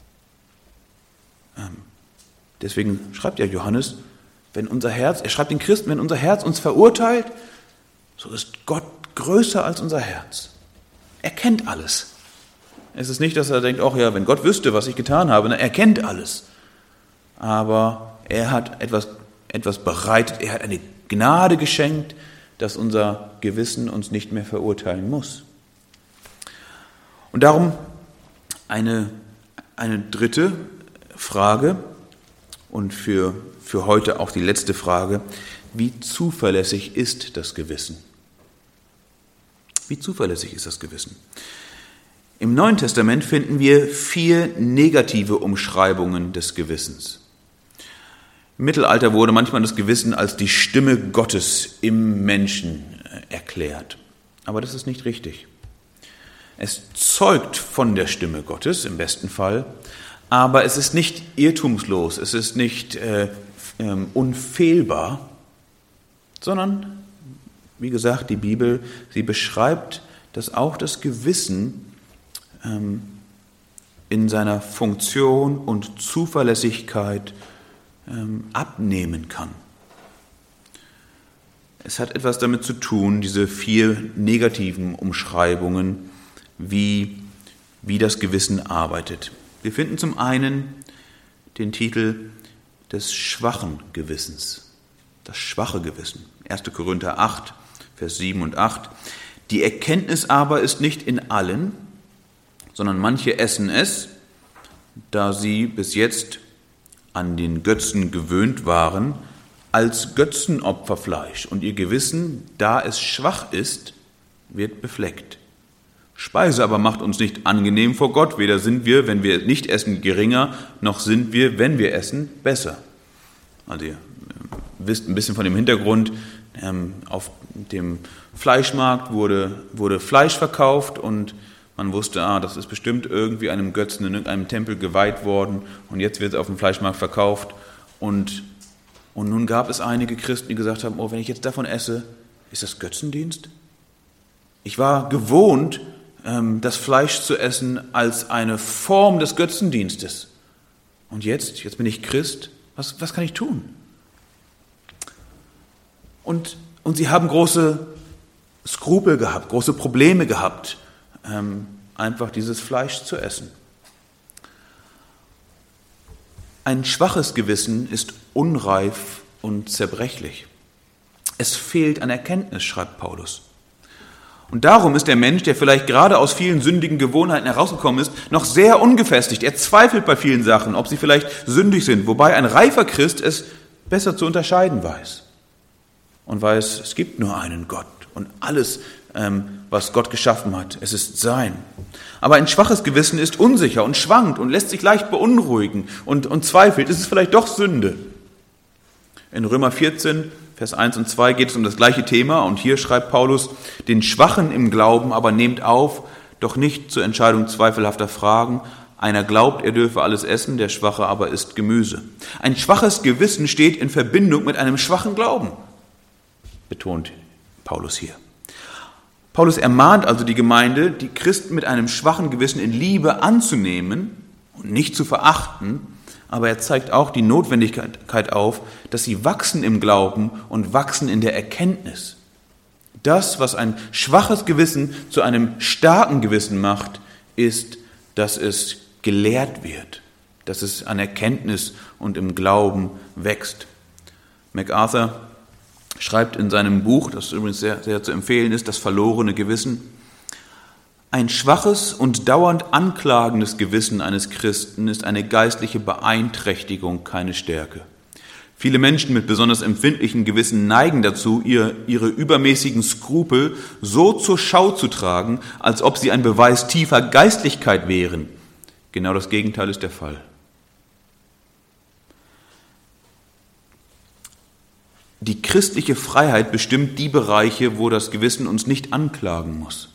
Speaker 1: Deswegen schreibt ja Johannes, er schreibt den Christen, wenn unser Herz uns verurteilt, so ist Gott größer als unser Herz. Er kennt alles. Es ist nicht, dass er denkt, ach ja, wenn Gott wüsste, was ich getan habe, er kennt alles. Aber er hat etwas bereitet, er hat eine Gnade geschenkt, dass unser Gewissen uns nicht mehr verurteilen muss. Und darum eine dritte Frage und für heute auch die letzte Frage: Wie zuverlässig ist das Gewissen? Wie zuverlässig ist das Gewissen? Im Neuen Testament finden wir 4 negative Umschreibungen des Gewissens. Im Mittelalter wurde manchmal das Gewissen als die Stimme Gottes im Menschen erklärt. Aber das ist nicht richtig. Es zeugt von der Stimme Gottes im besten Fall, aber es ist nicht irrtumslos, es ist nicht unfehlbar, sondern, wie gesagt, die Bibel, sie beschreibt, dass auch das Gewissen in seiner Funktion und Zuverlässigkeit abnehmen kann. Es hat etwas damit zu tun, diese 4 negativen Umschreibungen, wie das Gewissen arbeitet. Wir finden zum einen den Titel des schwachen Gewissens, das schwache Gewissen. 1. Korinther 8, Vers 7 und 8. Die Erkenntnis aber ist nicht in allen, sondern manche essen es, da sie bis jetzt an den Götzen gewöhnt waren, als Götzenopferfleisch. Und ihr Gewissen, da es schwach ist, wird befleckt. Speise aber macht uns nicht angenehm vor Gott, weder sind wir, wenn wir nicht essen, geringer, noch sind wir, wenn wir essen, besser. Also ihr wisst ein bisschen von dem Hintergrund, auf dem Fleischmarkt wurde Fleisch verkauft und man wusste, das ist bestimmt irgendwie einem Götzen in irgendeinem Tempel geweiht worden und jetzt wird es auf dem Fleischmarkt verkauft. Und nun gab es einige Christen, die gesagt haben, wenn ich jetzt davon esse, ist das Götzendienst? Ich war gewohnt, das Fleisch zu essen als eine Form des Götzendienstes. Und jetzt bin ich Christ, was kann ich tun? Und sie haben große Skrupel gehabt, große Probleme gehabt, einfach dieses Fleisch zu essen. Ein schwaches Gewissen ist unreif und zerbrechlich. Es fehlt an Erkenntnis, schreibt Paulus. Und darum ist der Mensch, der vielleicht gerade aus vielen sündigen Gewohnheiten herausgekommen ist, noch sehr ungefestigt. Er zweifelt bei vielen Sachen, ob sie vielleicht sündig sind, wobei ein reifer Christ es besser zu unterscheiden weiß. Und weiß, es gibt nur einen Gott und alles, was Gott geschaffen hat, es ist sein. Aber ein schwaches Gewissen ist unsicher und schwankt und lässt sich leicht beunruhigen und zweifelt, ist es vielleicht doch Sünde? In Römer 14, Vers 1 und 2 geht es um das gleiche Thema und hier schreibt Paulus, den Schwachen im Glauben aber nehmt auf, doch nicht zur Entscheidung zweifelhafter Fragen, Einer glaubt, er dürfe alles essen, der Schwache aber isst Gemüse. Ein schwaches Gewissen steht in Verbindung mit einem schwachen Glauben, betont Paulus hier. Paulus ermahnt also die Gemeinde, die Christen mit einem schwachen Gewissen in Liebe anzunehmen und nicht zu verachten, aber er zeigt auch die Notwendigkeit auf, dass sie wachsen im Glauben und wachsen in der Erkenntnis. Das, was ein schwaches Gewissen zu einem starken Gewissen macht, ist, dass es gelehrt wird, dass es an Erkenntnis und im Glauben wächst. MacArthur schreibt in seinem Buch, das übrigens sehr, sehr zu empfehlen ist, Das verlorene Gewissen: Ein schwaches und dauernd anklagendes Gewissen eines Christen ist eine geistliche Beeinträchtigung, keine Stärke. Viele Menschen mit besonders empfindlichen Gewissen neigen dazu, ihre übermäßigen Skrupel so zur Schau zu tragen, als ob sie ein Beweis tiefer Geistlichkeit wären. Genau das Gegenteil ist der Fall. Die christliche Freiheit bestimmt die Bereiche, wo das Gewissen uns nicht anklagen muss.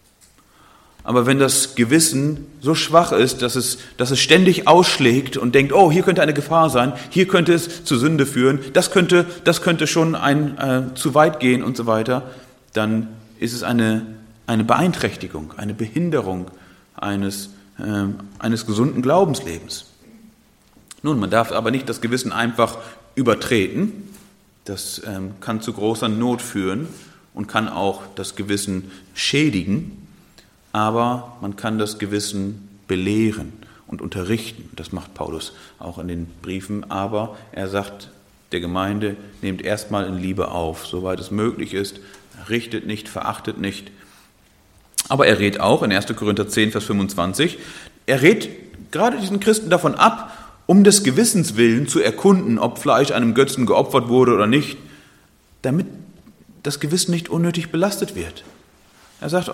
Speaker 1: Aber wenn das Gewissen so schwach ist, dass es ständig ausschlägt und denkt, oh, hier könnte eine Gefahr sein, hier könnte es zu Sünde führen, das könnte schon zu weit gehen und so weiter, dann ist es eine Beeinträchtigung, eine Behinderung eines gesunden Glaubenslebens. Nun, man darf aber nicht das Gewissen einfach übertreten. Das kann zu großer Not führen und kann auch das Gewissen schädigen. Aber man kann das Gewissen belehren und unterrichten. Das macht Paulus auch in den Briefen. Aber er sagt der Gemeinde, nehmt erstmal in Liebe auf, soweit es möglich ist. Richtet nicht, verachtet nicht. Aber er rät auch in 1. Korinther 10, Vers 25, er rät gerade diesen Christen davon ab, um des Gewissens willen zu erkunden, ob Fleisch einem Götzen geopfert wurde oder nicht, damit das Gewissen nicht unnötig belastet wird. Er sagt,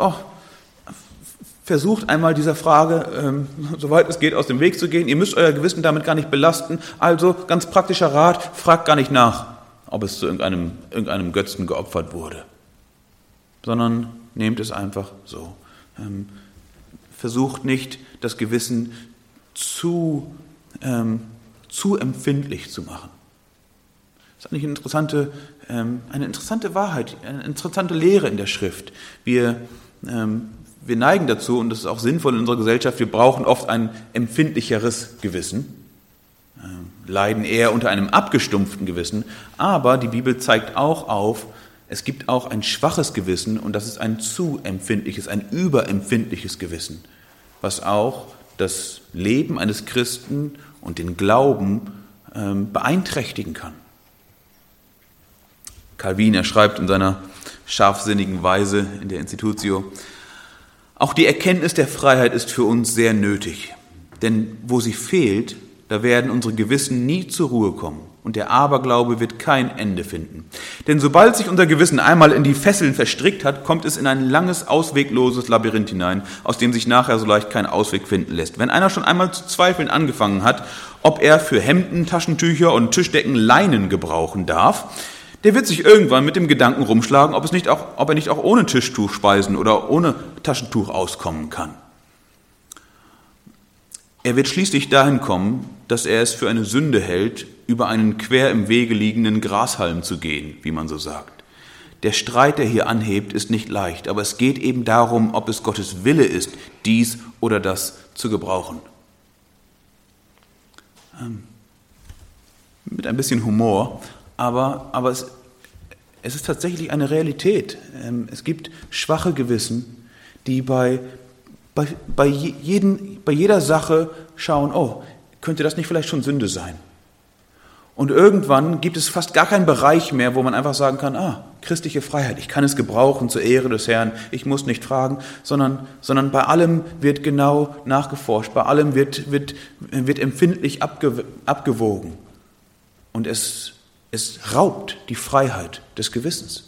Speaker 1: versucht einmal dieser Frage, soweit es geht, aus dem Weg zu gehen. Ihr müsst euer Gewissen damit gar nicht belasten. Also, ganz praktischer Rat, fragt gar nicht nach, ob es zu irgendeinem Götzen geopfert wurde. Sondern nehmt es einfach so. Versucht nicht, das Gewissen zu empfindlich zu machen. Das ist eigentlich eine interessante Wahrheit, eine interessante Lehre in der Schrift. Wir neigen dazu, und das ist auch sinnvoll in unserer Gesellschaft, wir brauchen oft ein empfindlicheres Gewissen, leiden eher unter einem abgestumpften Gewissen, aber die Bibel zeigt auch auf, es gibt auch ein schwaches Gewissen und das ist ein zu empfindliches, ein überempfindliches Gewissen, was auch das Leben eines Christen und den Glauben beeinträchtigen kann. Calvin, er schreibt in seiner scharfsinnigen Weise in der Institutio: Auch die Erkenntnis der Freiheit ist für uns sehr nötig, denn wo sie fehlt, da werden unsere Gewissen nie zur Ruhe kommen und der Aberglaube wird kein Ende finden. Denn sobald sich unser Gewissen einmal in die Fesseln verstrickt hat, kommt es in ein langes, auswegloses Labyrinth hinein, aus dem sich nachher so leicht kein Ausweg finden lässt. Wenn einer schon einmal zu zweifeln angefangen hat, ob er für Hemden, Taschentücher und Tischdecken Leinen gebrauchen darf, der wird sich irgendwann mit dem Gedanken rumschlagen, ob er nicht auch ohne Tischtuch speisen oder ohne Taschentuch auskommen kann. Er wird schließlich dahin kommen, dass er es für eine Sünde hält, über einen quer im Wege liegenden Grashalm zu gehen, wie man so sagt. Der Streit, der hier anhebt, ist nicht leicht, aber es geht eben darum, ob es Gottes Wille ist, dies oder das zu gebrauchen. Mit ein bisschen Humor, aber es ist tatsächlich eine Realität. Es gibt schwache Gewissen, die bei jeder Sache schauen, oh, könnte das nicht vielleicht schon Sünde sein? Und irgendwann gibt es fast gar keinen Bereich mehr, wo man einfach sagen kann, christliche Freiheit, ich kann es gebrauchen zur Ehre des Herrn, ich muss nicht fragen, sondern bei allem wird genau nachgeforscht, bei allem wird empfindlich abgewogen. Und es raubt die Freiheit des Gewissens.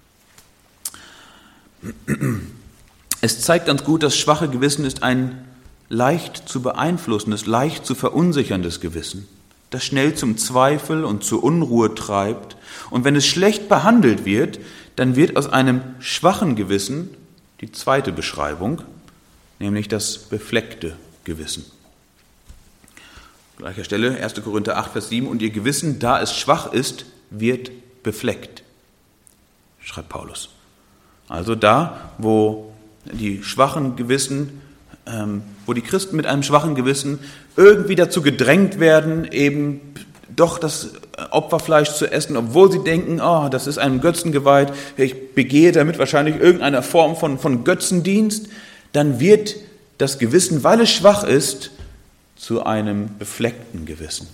Speaker 1: Es zeigt ganz gut, das schwache Gewissen ist ein leicht zu beeinflussendes, leicht zu verunsicherndes Gewissen, das schnell zum Zweifel und zur Unruhe treibt. Und wenn es schlecht behandelt wird, dann wird aus einem schwachen Gewissen die zweite Beschreibung, nämlich das befleckte Gewissen. gleicher Stelle, 1. Korinther 8, Vers 7, und ihr Gewissen, da es schwach ist, wird befleckt, schreibt Paulus. Also da, wo die schwachen Gewissen, wo die Christen mit einem schwachen Gewissen irgendwie dazu gedrängt werden, eben doch das Opferfleisch zu essen, obwohl sie denken, oh, das ist einem Götzen geweiht, ich begehe damit wahrscheinlich irgendeine Form von Götzendienst, dann wird das Gewissen, weil es schwach ist, zu einem befleckten Gewissen.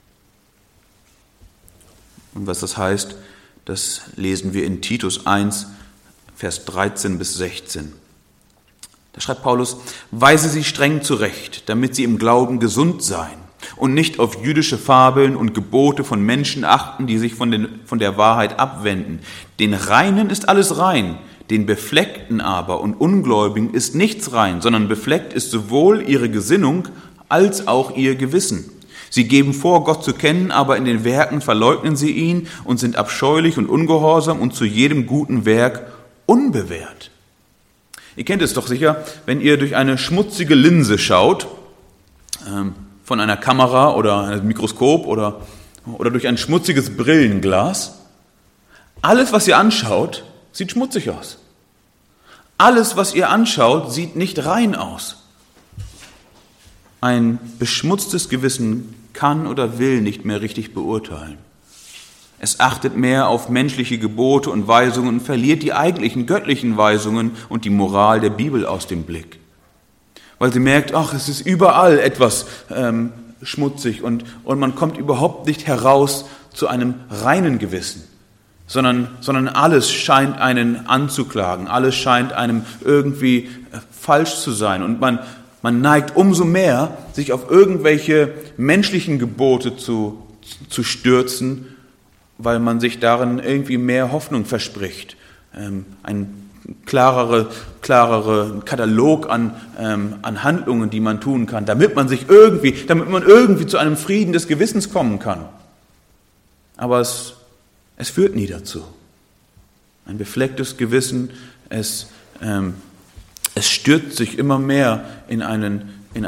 Speaker 1: Und was das heißt, das lesen wir in Titus 1, Vers 13 bis 16. Da schreibt Paulus, weise sie streng zurecht, damit sie im Glauben gesund seien und nicht auf jüdische Fabeln und Gebote von Menschen achten, die sich von der Wahrheit abwenden. Den Reinen ist alles rein, den Befleckten aber und Ungläubigen ist nichts rein, sondern befleckt ist sowohl ihre Gesinnung als auch ihr Gewissen. Sie geben vor, Gott zu kennen, aber in den Werken verleugnen sie ihn und sind abscheulich und ungehorsam und zu jedem guten Werk unbewehrt. Ihr kennt es doch sicher, wenn ihr durch eine schmutzige Linse schaut, von einer Kamera oder einem Mikroskop oder durch ein schmutziges Brillenglas. Alles, was ihr anschaut, sieht schmutzig aus. Alles, was ihr anschaut, sieht nicht rein aus. Ein beschmutztes Gewissen kann oder will nicht mehr richtig beurteilen. Es achtet mehr auf menschliche Gebote und Weisungen und verliert die eigentlichen göttlichen Weisungen und die Moral der Bibel aus dem Blick. Weil sie merkt, ach, es ist überall etwas schmutzig und man kommt überhaupt nicht heraus zu einem reinen Gewissen, sondern alles scheint einen anzuklagen, alles scheint einem irgendwie falsch zu sein und man neigt umso mehr, sich auf irgendwelche menschlichen Gebote zu stürzen, weil man sich darin irgendwie mehr Hoffnung verspricht. Ein klarere Katalog an Handlungen, die man tun kann, damit man irgendwie zu einem Frieden des Gewissens kommen kann. Aber es führt nie dazu. Ein beflecktes Gewissen, es stürzt sich immer mehr in einen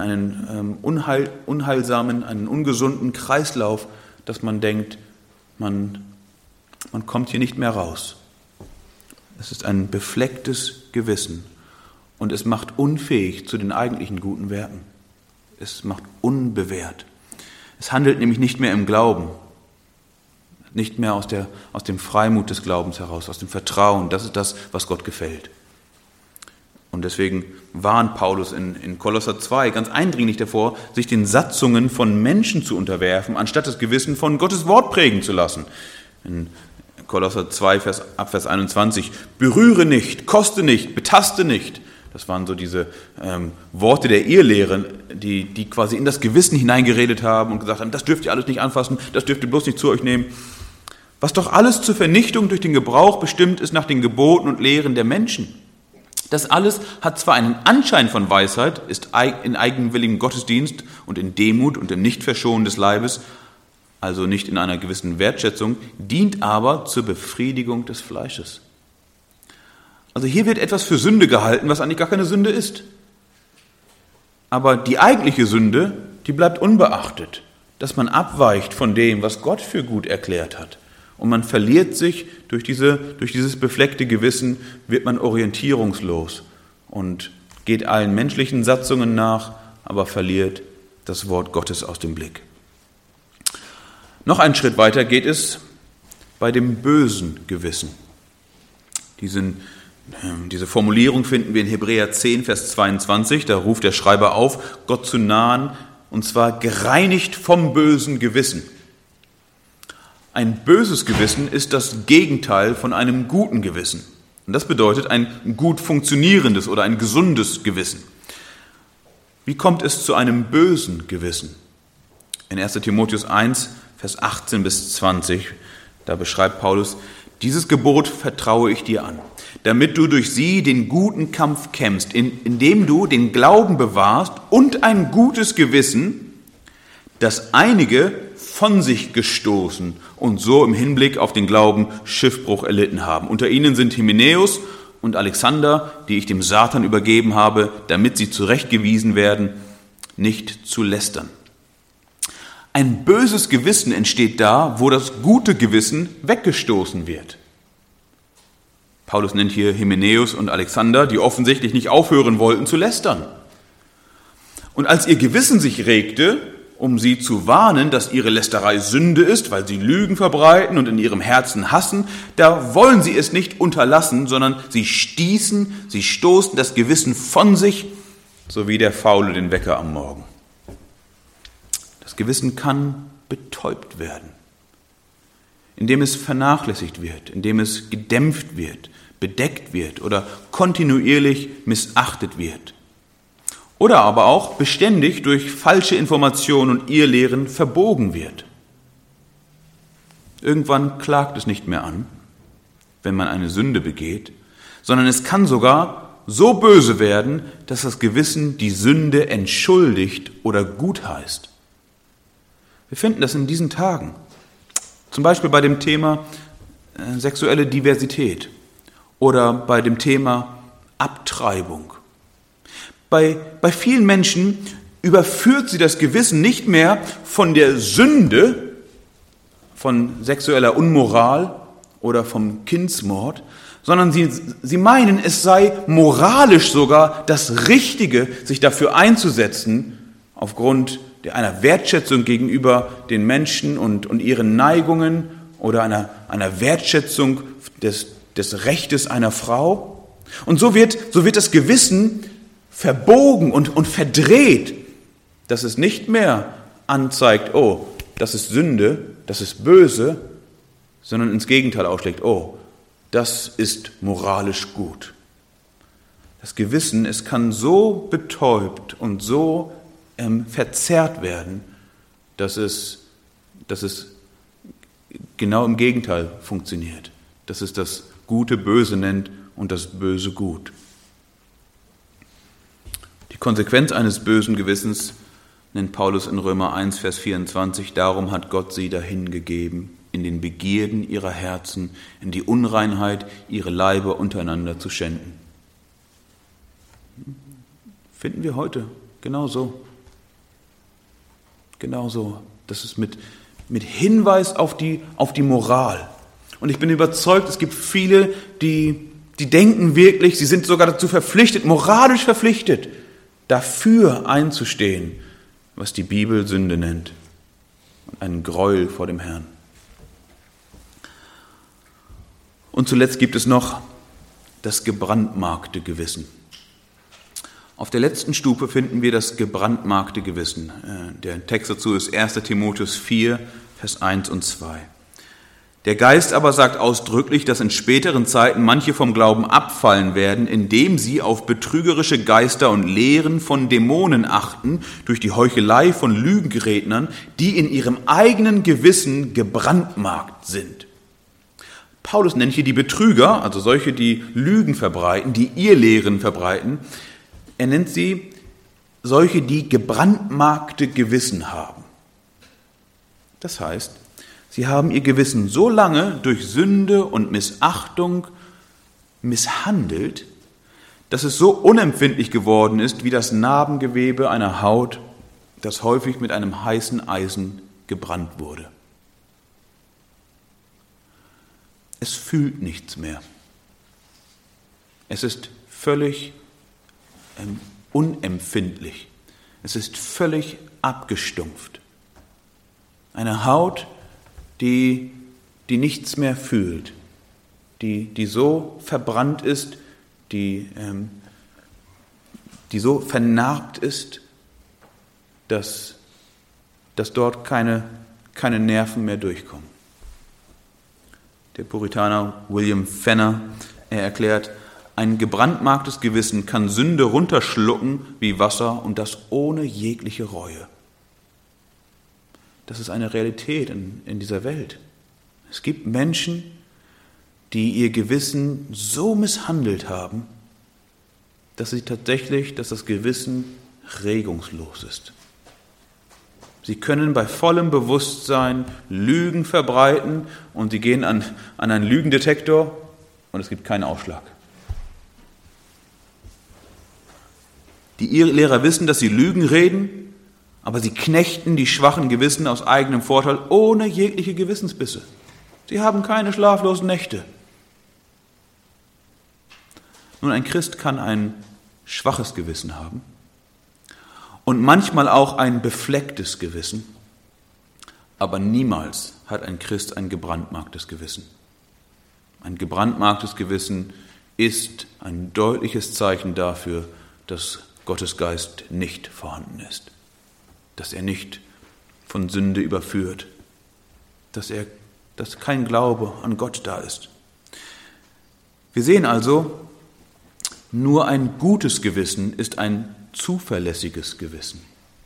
Speaker 1: unheilsamen, einen ungesunden Kreislauf, dass man denkt, man kommt hier nicht mehr raus. Es ist ein beflecktes Gewissen und es macht unfähig zu den eigentlichen guten Werken. Es macht unbewährt. Es handelt nämlich nicht mehr im Glauben, nicht mehr aus dem Freimut des Glaubens heraus, aus dem Vertrauen. Das ist das, was Gott gefällt. Und deswegen warnt Paulus in Kolosser 2 ganz eindringlich davor, sich den Satzungen von Menschen zu unterwerfen, anstatt das Gewissen von Gottes Wort prägen zu lassen. In Kolosser 2, ab Vers 21, berühre nicht, koste nicht, betaste nicht. Das waren so diese Worte der Ehelehre, die quasi in das Gewissen hineingeredet haben und gesagt haben, das dürft ihr alles nicht anfassen, das dürft ihr bloß nicht zu euch nehmen. Was doch alles zur Vernichtung durch den Gebrauch bestimmt ist nach den Geboten und Lehren der Menschen. Das alles hat zwar einen Anschein von Weisheit, ist in eigenwilligem Gottesdienst und in Demut und im Nichtverschonen des Leibes, also nicht in einer gewissen Wertschätzung, dient aber zur Befriedigung des Fleisches. Also hier wird etwas für Sünde gehalten, was eigentlich gar keine Sünde ist. Aber die eigentliche Sünde, die bleibt unbeachtet, dass man abweicht von dem, was Gott für gut erklärt hat. Und man verliert sich durch dieses befleckte Gewissen, wird man orientierungslos und geht allen menschlichen Satzungen nach, aber verliert das Wort Gottes aus dem Blick. Noch einen Schritt weiter geht es bei dem bösen Gewissen. Diese Formulierung finden wir in Hebräer 10, Vers 22. Da ruft der Schreiber auf, Gott zu nahen, und zwar gereinigt vom bösen Gewissen. Ein böses Gewissen ist das Gegenteil von einem guten Gewissen. Und das bedeutet ein gut funktionierendes oder ein gesundes Gewissen. Wie kommt es zu einem bösen Gewissen? In 1. Timotheus 1, Vers 18 bis 20, da beschreibt Paulus, dieses Gebot vertraue ich dir an, damit du durch sie den guten Kampf kämpfst, indem du den Glauben bewahrst und ein gutes Gewissen, das einige von sich gestoßen und so im Hinblick auf den Glauben Schiffbruch erlitten haben. Unter ihnen sind Hymenäus und Alexander, die ich dem Satan übergeben habe, damit sie zurechtgewiesen werden, nicht zu lästern. Ein böses Gewissen entsteht da, wo das gute Gewissen weggestoßen wird. Paulus nennt hier Hymenäus und Alexander, die offensichtlich nicht aufhören wollten zu lästern. Und als ihr Gewissen sich regte, um sie zu warnen, dass ihre Lästerei Sünde ist, weil sie Lügen verbreiten und in ihrem Herzen hassen, da wollen sie es nicht unterlassen, sondern sie stoßen das Gewissen von sich, so wie der Faule den Wecker am Morgen. Das Gewissen kann betäubt werden, indem es vernachlässigt wird, indem es gedämpft wird, bedeckt wird oder kontinuierlich missachtet wird. Oder aber auch beständig durch falsche Informationen und Irrlehren verbogen wird. Irgendwann klagt es nicht mehr an, wenn man eine Sünde begeht, sondern es kann sogar so böse werden, dass das Gewissen die Sünde entschuldigt oder gutheißt. Wir finden das in diesen Tagen. Zum Beispiel bei dem Thema sexuelle Diversität oder bei dem Thema Abtreibung. Bei vielen Menschen überführt sie das Gewissen nicht mehr von der Sünde, von sexueller Unmoral oder vom Kindsmord, sondern sie meinen, es sei moralisch sogar das Richtige, sich dafür einzusetzen, aufgrund einer Wertschätzung gegenüber den Menschen und ihren Neigungen oder einer Wertschätzung des Rechtes einer Frau. Und so wird das Gewissen verbogen und verdreht, dass es nicht mehr anzeigt, oh, das ist Sünde, das ist böse, sondern ins Gegenteil ausschlägt, oh, das ist moralisch gut. Das Gewissen, es kann so betäubt und so verzerrt werden, dass es genau im Gegenteil funktioniert, dass es das Gute böse nennt und das Böse gut. Die Konsequenz eines bösen Gewissens nennt Paulus in Römer 1, Vers 24, darum hat Gott sie dahingegeben, in den Begierden ihrer Herzen, in die Unreinheit, ihre Leiber untereinander zu schänden. Finden wir heute genauso. Genauso. Das ist mit Hinweis auf die Moral. Und ich bin überzeugt, es gibt viele, die denken wirklich, sie sind sogar dazu verpflichtet, moralisch verpflichtet, dafür einzustehen, was die Bibel Sünde nennt. Ein Gräuel vor dem Herrn. Und zuletzt gibt es noch das gebrandmarkte Gewissen. Auf der letzten Stufe finden wir das gebrandmarkte Gewissen. Der Text dazu ist 1. Timotheus 4, Vers 1 und 2. Der Geist aber sagt ausdrücklich, dass in späteren Zeiten manche vom Glauben abfallen werden, indem sie auf betrügerische Geister und Lehren von Dämonen achten, durch die Heuchelei von Lügenrednern, die in ihrem eigenen Gewissen gebrandmarkt sind. Paulus nennt hier die Betrüger, also solche, die Lügen verbreiten, die Irrlehren verbreiten. Er nennt sie solche, die gebrandmarkte Gewissen haben. Das heißt, sie haben ihr Gewissen so lange durch Sünde und Missachtung misshandelt, dass es so unempfindlich geworden ist wie das Narbengewebe einer Haut, das häufig mit einem heißen Eisen gebrannt wurde. Es fühlt nichts mehr. Es ist völlig unempfindlich. Es ist völlig abgestumpft. Eine Haut, die nichts mehr fühlt, die so verbrannt ist, die so vernarbt ist, dass dort keine Nerven mehr durchkommen. Der Puritaner William Fenner, er erklärt, ein gebrandmarktes Gewissen kann Sünde runterschlucken wie Wasser und das ohne jegliche Reue. Das ist eine Realität in dieser Welt. Es gibt Menschen, die ihr Gewissen so misshandelt haben, dass das Gewissen regungslos ist. Sie können bei vollem Bewusstsein Lügen verbreiten und sie gehen an einen Lügendetektor und es gibt keinen Ausschlag. Die Irrlehrer wissen, dass sie Lügen reden, aber sie knechten die schwachen Gewissen aus eigenem Vorteil ohne jegliche Gewissensbisse. Sie haben keine schlaflosen Nächte. Nun, ein Christ kann ein schwaches Gewissen haben und manchmal auch ein beflecktes Gewissen, aber niemals hat ein Christ ein gebrandmarktes Gewissen. Ein gebrandmarktes Gewissen ist ein deutliches Zeichen dafür, dass Gottes Geist nicht vorhanden ist, dass er nicht von Sünde überführt, dass kein Glaube an Gott da ist. Wir sehen also, nur ein gutes Gewissen ist ein zuverlässiges Gewissen.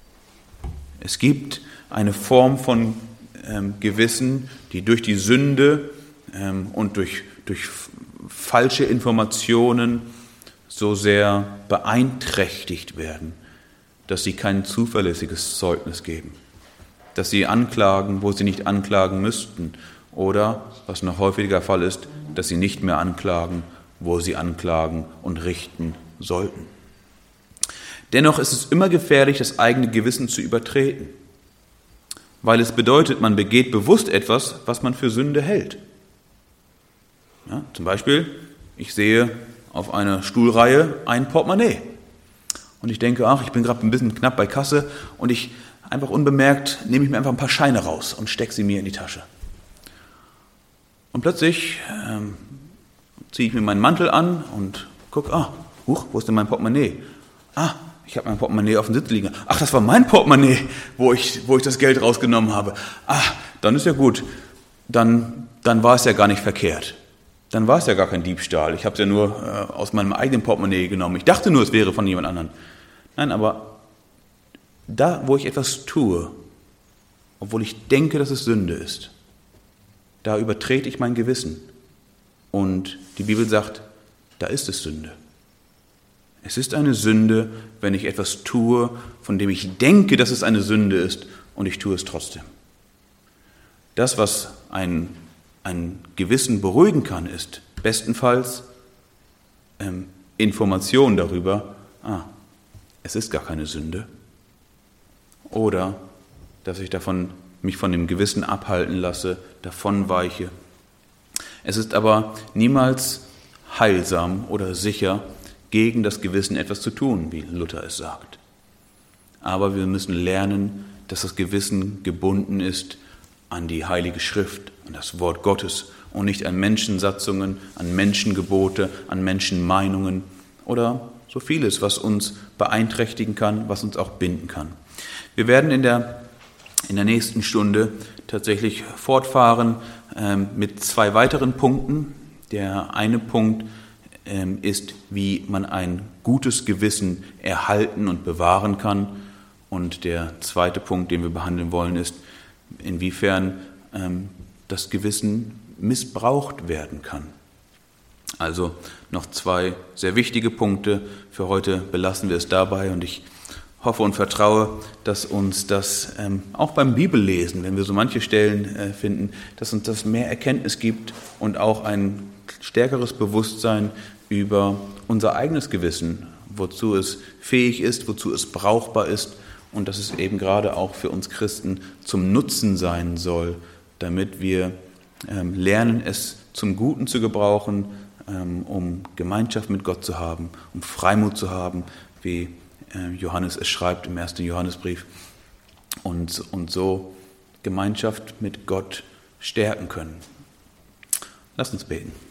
Speaker 1: Es gibt eine Form von Gewissen, die durch die Sünde und durch falsche Informationen so sehr beeinträchtigt werden, dass sie kein zuverlässiges Zeugnis geben, dass sie anklagen, wo sie nicht anklagen müssten, oder, was noch häufiger der Fall ist, dass sie nicht mehr anklagen, wo sie anklagen und richten sollten. Dennoch ist es immer gefährlich, das eigene Gewissen zu übertreten, weil es bedeutet, man begeht bewusst etwas, was man für Sünde hält. Ja, zum Beispiel, ich sehe auf einer Stuhlreihe ein Portemonnaie und ich denke, ich bin gerade ein bisschen knapp bei Kasse und einfach unbemerkt nehme ich mir einfach ein paar Scheine raus und stecke sie mir in die Tasche. Und plötzlich ziehe ich mir meinen Mantel an und gucke, wo ist denn mein Portemonnaie? Ich habe mein Portemonnaie auf dem Sitz liegen. Das war mein Portemonnaie, wo ich das Geld rausgenommen habe. Dann ist ja gut. Dann war es ja gar nicht verkehrt. Dann war es ja gar kein Diebstahl. Ich habe es ja nur aus meinem eigenen Portemonnaie genommen. Ich dachte nur, es wäre von jemand anderem. Nein, aber da, wo ich etwas tue, obwohl ich denke, dass es Sünde ist, da übertrete ich mein Gewissen. Und die Bibel sagt, da ist es Sünde. Es ist eine Sünde, wenn ich etwas tue, von dem ich denke, dass es eine Sünde ist, und ich tue es trotzdem. Das, was ein Gewissen beruhigen kann, ist bestenfalls Information darüber, es ist gar keine Sünde. Oder dass ich mich von dem Gewissen abhalten lasse, davonweiche. Es ist aber niemals heilsam oder sicher, gegen das Gewissen etwas zu tun, wie Luther es sagt. Aber wir müssen lernen, dass das Gewissen gebunden ist an die Heilige Schrift, an das Wort Gottes und nicht an Menschensatzungen, an Menschengebote, an Menschenmeinungen oder so vieles, was uns beeinträchtigen kann, was uns auch binden kann. Wir werden in der nächsten Stunde tatsächlich fortfahren mit 2 weiteren Punkten. Der eine Punkt ist, wie man ein gutes Gewissen erhalten und bewahren kann. Und der zweite Punkt, den wir behandeln wollen, ist, inwiefern das Gewissen missbraucht werden kann. Also noch 2 sehr wichtige Punkte. Für heute belassen wir es dabei und ich hoffe und vertraue, dass uns das auch beim Bibellesen, wenn wir so manche Stellen finden, dass uns das mehr Erkenntnis gibt und auch ein stärkeres Bewusstsein über unser eigenes Gewissen, wozu es fähig ist, wozu es brauchbar ist und dass es eben gerade auch für uns Christen zum Nutzen sein soll, damit wir lernen, es zum Guten zu gebrauchen, um Gemeinschaft mit Gott zu haben, um Freimut zu haben, wie Johannes es schreibt im 1. Johannesbrief, und so Gemeinschaft mit Gott stärken können. Lass uns beten.